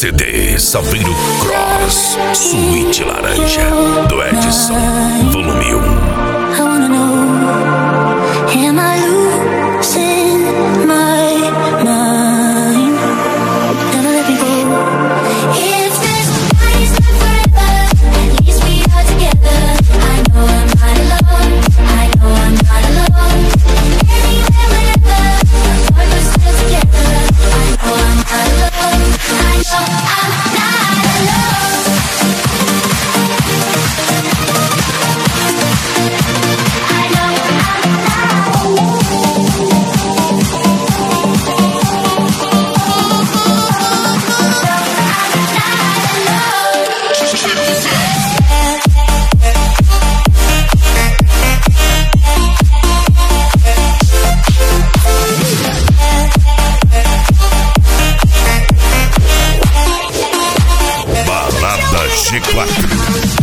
CD Saveiro Cross, Suíte Laranja, do Edson, volume 1. I wanna know, am I losing my mind? Never let me go. If this night is not forever, at least we are together. I know I'm not alone, I know I'm not alone. Anywhere, whenever, but we're still together. I know I'm not alone, I know I'm not alone. Balada G4.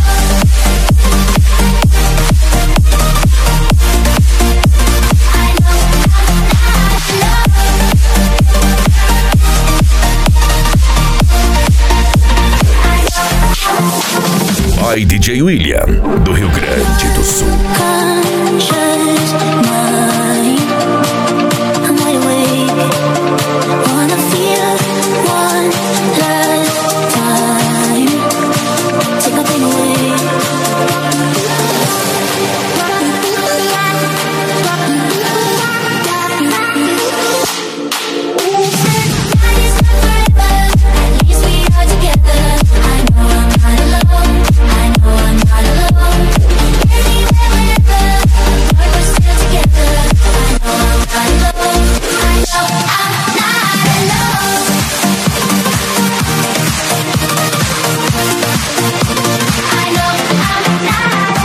By DJ William, do Rio Grande do Sul. Conscious mind, I'm wide awake. Wanna feel one last time. Take my pain away. Night is not forever. At least we are together. I know I'm not alone. I know I'm not alone. Anywhere, whenever, but we're still together. I know I'm not alone. I know I'm not alone. I know I'm not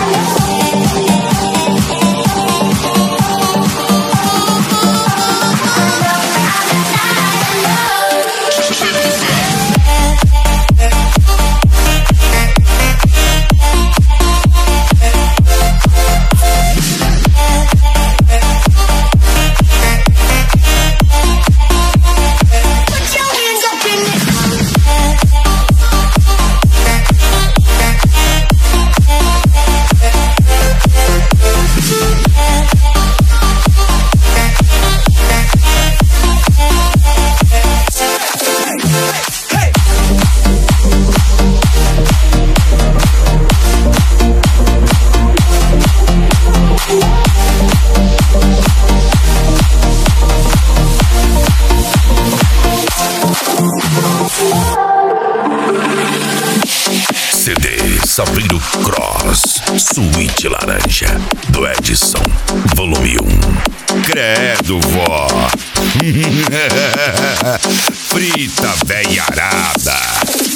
Put your hands up in the CD Saveiro Cross, Suíte Laranja, do Edson, volume 1. Credo, vó. Frita veiarada.